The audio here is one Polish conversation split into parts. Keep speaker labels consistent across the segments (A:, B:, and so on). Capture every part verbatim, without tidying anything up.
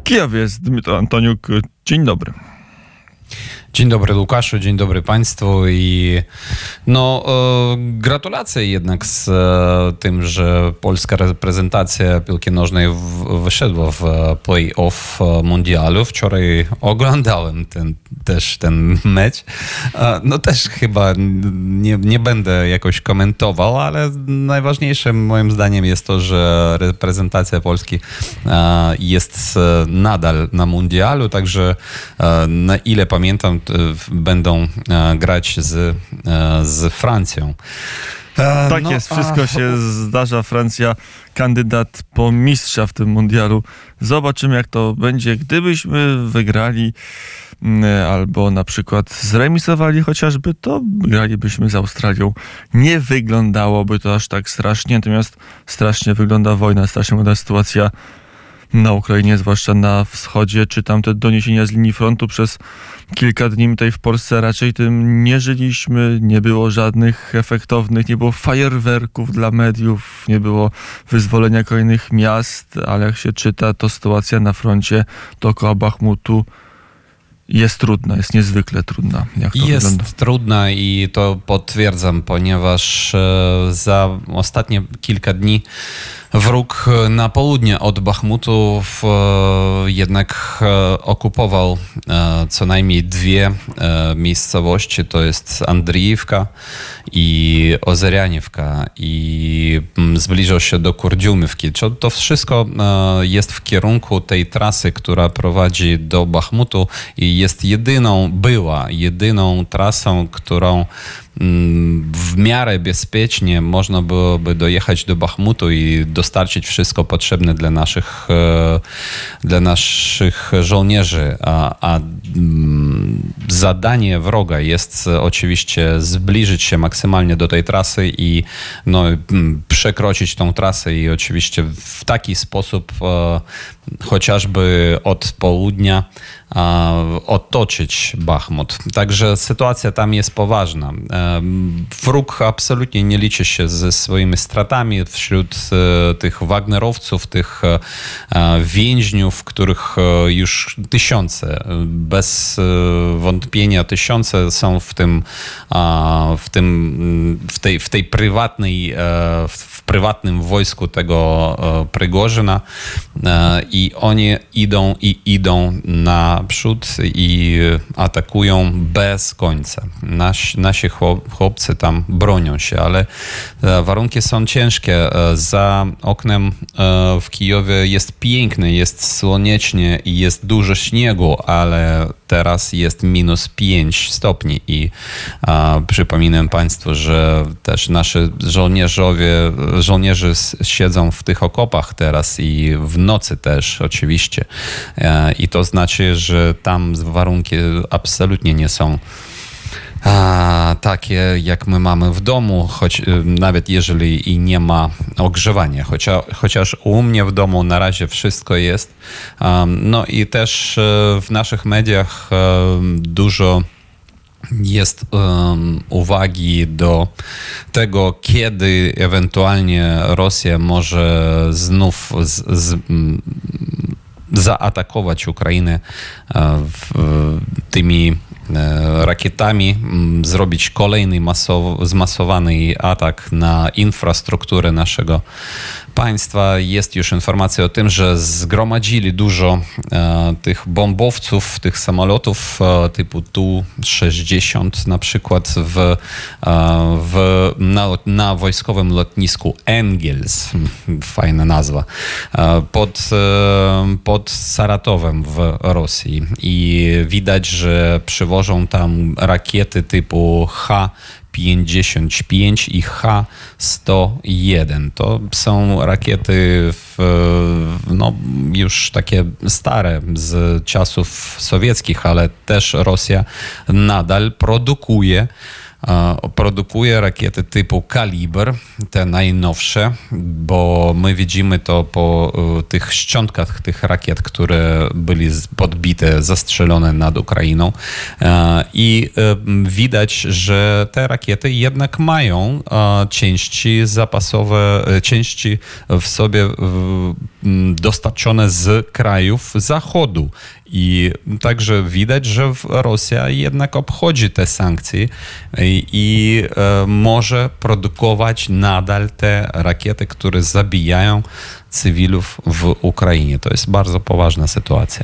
A: Kijowie jest Dmytro Antoniuk. Dzień dobry.
B: Dzień dobry Łukaszu, dzień dobry Państwu i no e, gratulacje jednak z e, tym, że polska reprezentacja piłki nożnej w, wyszedła w play-off mundialu. Wczoraj oglądałem ten, też ten mecz. E, no też chyba nie, nie będę jakoś komentował, ale najważniejszym moim zdaniem jest to, że reprezentacja Polski e, jest nadal na mundialu, także e, na ile pamiętam, będą grać z, z Francją.
A: Tak
B: no,
A: jest, wszystko
B: a...
A: się zdarza. Francja, kandydat po mistrza w tym mundialu. Zobaczymy, jak to będzie, gdybyśmy wygrali albo na przykład zremisowali chociażby, to gralibyśmy z Australią. Nie wyglądałoby to aż tak strasznie, natomiast strasznie wygląda wojna, strasznie wygląda sytuacja na Ukrainie, zwłaszcza na wschodzie. Czytam te doniesienia z linii frontu przez kilka dni. Tutaj w Polsce raczej tym nie żyliśmy. Nie było żadnych efektownych, nie było fajerwerków dla mediów, nie było wyzwolenia kolejnych miast, ale jak się czyta, to sytuacja na froncie dookoła Bachmutu jest trudna, jest niezwykle trudna. Jak to
B: jest
A: wygląda?
B: trudna i to potwierdzam, ponieważ za ostatnie kilka dni wróg na południe od Bachmutu jednak okupował co najmniej dwie miejscowości, to jest Andriivka i Ozerianiivka, i zbliżał się do Kurdziumówki. To wszystko jest w kierunku tej trasy, która prowadzi do Bachmutu i jest jedyną, była jedyną trasą, którą w miarę bezpiecznie można byłoby dojechać do Bachmutu i dostarczyć wszystko potrzebne dla naszych, dla naszych żołnierzy. A, a zadanie wroga jest oczywiście zbliżyć się maksymalnie do tej trasy i no, przekroczyć tą trasę i oczywiście w taki sposób chociażby od południa otoczyć Bachmut. Także sytuacja tam jest poważna. Wróg absolutnie nie liczy się ze swoimi stratami wśród tych Wagnerowców, tych więźniów, których już tysiące, bez wątpienia tysiące są w tym, w tym, w tej, w tej prywatnej, w prywatnym wojsku tego Prygorzyna i oni idą i idą naprzód i atakują bez końca. Nasi, nasi chłopcy tam bronią się, ale warunki są ciężkie. Za oknem w Kijowie jest pięknie, jest słonecznie i jest dużo śniegu, ale teraz jest minus pięć stopni i a, przypominam Państwu, że też nasi żołnierzowie, żołnierze siedzą w tych okopach teraz i w nocy też oczywiście. E, I to znaczy, że tam warunki absolutnie nie są A, takie jak my mamy w domu, choć nawet jeżeli i nie ma ogrzewania, chociaż, chociaż u mnie w domu na razie wszystko jest. Um, no i też w naszych mediach um, dużo jest um, uwagi do tego, kiedy ewentualnie Rosja może znów z, z, m, zaatakować Ukrainę w, tymi rakietami, zrobić kolejny masow, zmasowany atak na infrastrukturę naszego państwa. Jest już informacja o tym, że zgromadzili dużo e, tych bombowców, tych samolotów e, typu Tu sześćdziesiąt na przykład w, e, w, na, na wojskowym lotnisku Engels, fajna nazwa, e, pod, e, pod Saratowem w Rosji. I widać, że przywożą tam rakiety typu H pięćdziesiąt pięć i H sto jeden. To są rakiety w, no, już takie stare z czasów sowieckich, ale też Rosja nadal produkuje produkuje rakiety typu Kaliber, te najnowsze, bo my widzimy to po tych szczątkach tych rakiet, które byli podbite, zastrzelone nad Ukrainą i widać, że te rakiety jednak mają części zapasowe, części w sobie dostarczone z krajów Zachodu. I także widać, że Rosja jednak obchodzi te sankcje i, i e, może produkować nadal te rakiety, które zabijają cywilów w Ukrainie. To jest bardzo poważna sytuacja.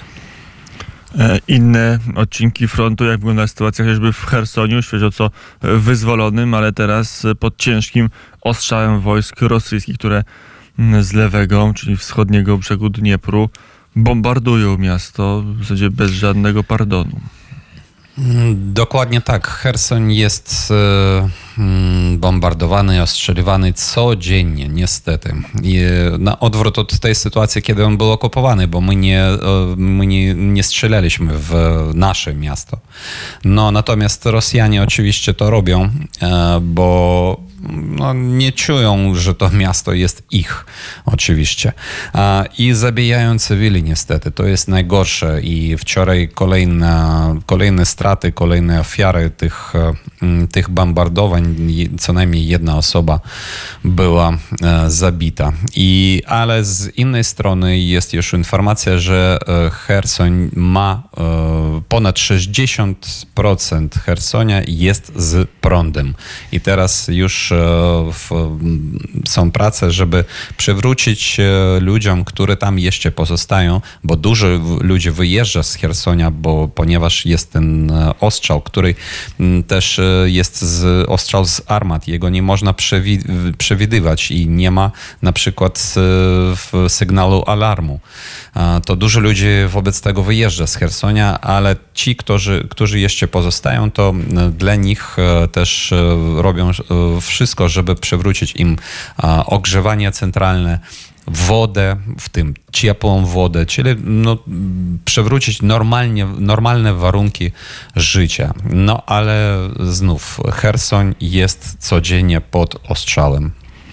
A: Inne odcinki frontu, jak wygląda sytuacja chociażby w Chersoniu, świeżo co wyzwolonym, ale teraz pod ciężkim ostrzałem wojsk rosyjskich, które z lewego, czyli wschodniego brzegu Dniepru bombardują miasto w zasadzie bez żadnego pardonu.
B: Dokładnie tak. Cherson jest bombardowany i ostrzeliwany codziennie, niestety. I na odwrót od tej sytuacji, kiedy on był okupowany, bo my nie, my nie, nie strzelaliśmy w nasze miasto. No, natomiast Rosjanie oczywiście to robią, bo no, nie czują, że to miasto jest ich, oczywiście. I zabijają cywili niestety. To jest najgorsze i wczoraj kolejne, kolejne straty, kolejne ofiary tych, tych bombardowań. Co najmniej jedna osoba była zabita. I, ale z innej strony jest już informacja, że Cherson ma ponad sześćdziesiąt procent Chersonia jest z prądem. I teraz już W, są prace, żeby przywrócić ludziom, którzy tam jeszcze pozostają, bo dużo ludzi wyjeżdża z Chersonia, bo ponieważ jest ten ostrzał, który też jest z, ostrzał z armat. Jego nie można przewi- przewidywać i nie ma na przykład sygnału alarmu. To dużo ludzi wobec tego wyjeżdża z Chersonia, ale ci, którzy, którzy jeszcze pozostają, to dla nich też robią wszystko, żeby przywrócić im ogrzewanie centralne, wodę, w tym ciepłą wodę, czyli no, przywrócić normalnie, normalne warunki życia. No ale znów Cherson jest codziennie pod ostrzałem.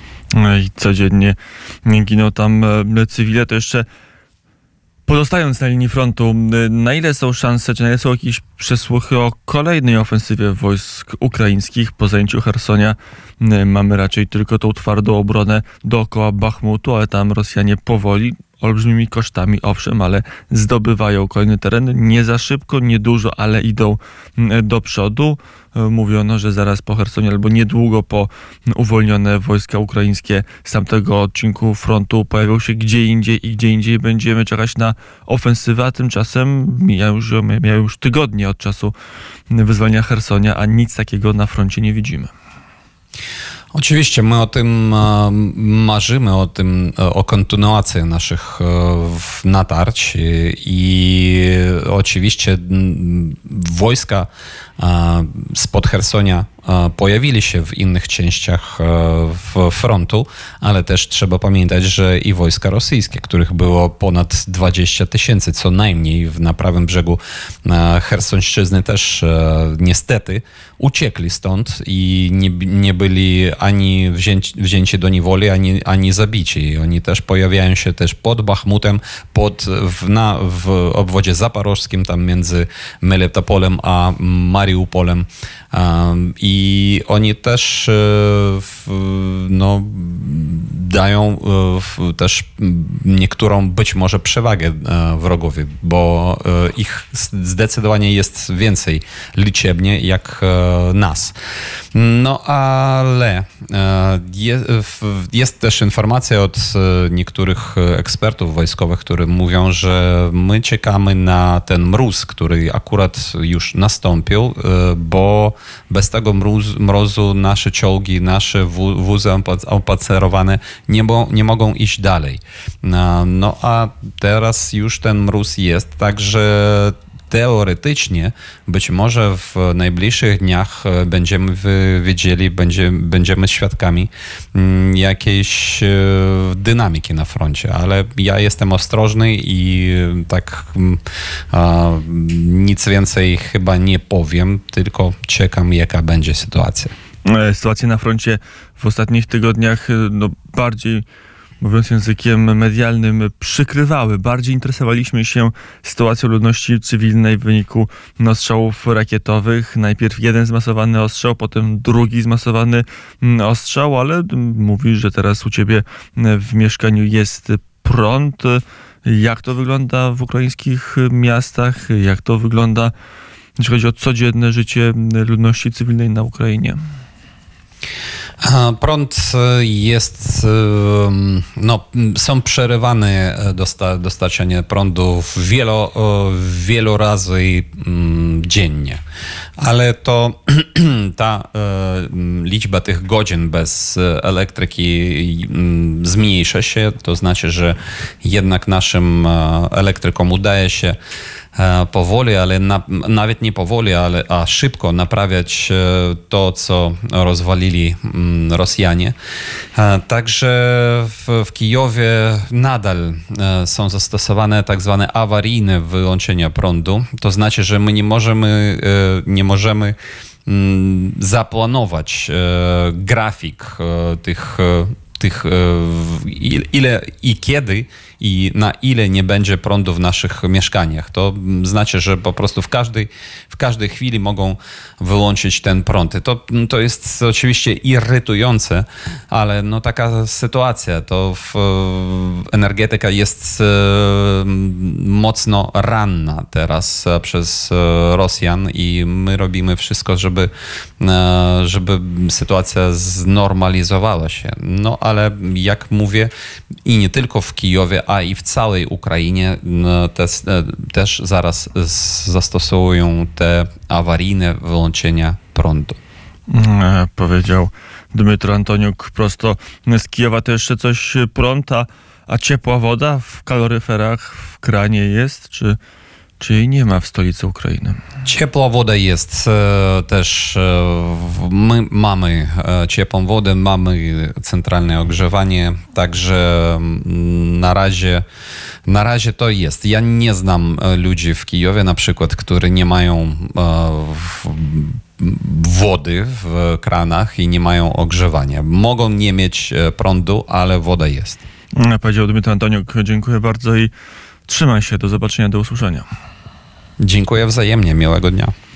A: I codziennie giną tam cywile. To jeszcze pozostając na linii frontu, na ile są szanse, czy na ile są jakieś przesłuchy o kolejnej ofensywie wojsk ukraińskich po zajęciu Chersonia? Mamy raczej tylko tą twardą obronę dookoła Bachmutu, ale tam Rosjanie powoli, olbrzymimi kosztami, owszem, ale zdobywają kolejny teren. Nie za szybko, nie dużo, ale idą do przodu. Mówiono, że zaraz po Chersonie albo niedługo po uwolnione wojska ukraińskie z tamtego odcinku frontu pojawią się gdzie indziej i gdzie indziej będziemy czekać na ofensywę, a tymczasem mijają już, mijają już tygodnie od czasu wyzwolenia Chersonia, a nic takiego na froncie nie widzimy.
B: Oczywiście my o tym marzymy, o tym, o kontynuacji naszych natarć i oczywiście wojska spod Chersonia pojawili się w innych częściach frontu, ale też trzeba pamiętać, że i wojska rosyjskie, których było ponad dwadzieścia tysięcy co najmniej na prawym brzegu Chersonszczyzny też niestety uciekli stąd i nie, nie byli ani wzięci, wzięci do niewoli, ani, ani zabici. Oni też pojawiają się też pod Bachmutem, pod, w, na, w obwodzie zaporożskim, tam między Melitopolem a Mariupolem. Um, I oni też no, dają też niektórą być może przewagę wrogowi, bo ich zdecydowanie jest więcej liczebnie jak nas. No ale jest też informacja od niektórych ekspertów wojskowych, którzy mówią, że my czekamy na ten mróz, który akurat już nastąpił, bo bez tego mróz, mrozu nasze czołgi, nasze wózy opacerowane nie, bo, nie mogą iść dalej. No a teraz już ten mróz jest, także teoretycznie być może w najbliższych dniach będziemy wiedzieli, będzie, będziemy świadkami jakiejś dynamiki na froncie, ale ja jestem ostrożny i tak a, nic więcej chyba nie powiem, tylko czekam, jaka będzie sytuacja.
A: Sytuacje na froncie w ostatnich tygodniach no, bardziej, mówiąc językiem medialnym, przykrywały. Bardziej interesowaliśmy się sytuacją ludności cywilnej w wyniku ostrzałów rakietowych. Najpierw jeden zmasowany ostrzał, potem drugi zmasowany ostrzał, ale mówisz, że teraz u ciebie w mieszkaniu jest prąd. Jak to wygląda w ukraińskich miastach? Jak to wygląda, jeśli chodzi o codzienne życie ludności cywilnej na Ukrainie?
B: Prąd jest, no, są przerywane dosta, dostarczanie prądu wielo, wielu razy dziennie, ale to ta liczba tych godzin bez elektryki zmniejsza się, to znaczy, że jednak naszym elektrykom udaje się powoli, ale na, nawet nie powoli, ale a szybko naprawiać to, co rozwalili Rosjanie. Także w, w Kijowie nadal są zastosowane tak zwane awaryjne wyłączenia prądu. To znaczy, że my nie możemy, nie możemy zaplanować grafik tych tych ile i kiedy i na ile nie będzie prądu w naszych mieszkaniach. To znaczy, że po prostu w każdej, w każdej chwili mogą wyłączyć ten prąd. To, to jest oczywiście irytujące, ale no taka sytuacja. To w, energetyka jest mocno ranna teraz przez Rosjan i my robimy wszystko, żeby, żeby sytuacja znormalizowała się. No ale jak mówię, i nie tylko w Kijowie, a i w całej Ukrainie też, też zaraz zastosują te awaryjne wyłączenia prądu.
A: E, powiedział Dmytro Antoniuk prosto z Kijowa. To jeszcze coś prąd, a, a ciepła woda w kaloryferach, w kranie jest, czy... czy jej nie ma w stolicy Ukrainy?
B: Ciepła woda jest e, też. E, my mamy e, ciepłą wodę, mamy centralne ogrzewanie, także m, na razie, na razie to jest. Ja nie znam ludzi w Kijowie na przykład, którzy nie mają e, w, wody w kranach i nie mają ogrzewania. Mogą nie mieć prądu, ale woda jest.
A: Powiedział Dmytro Antoniuk. Dziękuję bardzo i trzymaj się. Do zobaczenia, do usłyszenia.
B: Dziękuję wzajemnie. Miłego dnia.